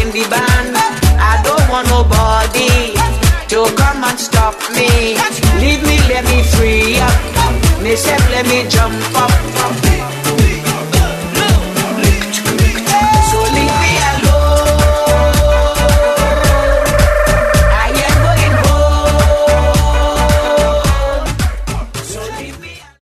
in the band. I don't want nobody to come and stop me. Leave me, let me free up. Me say let me jump up.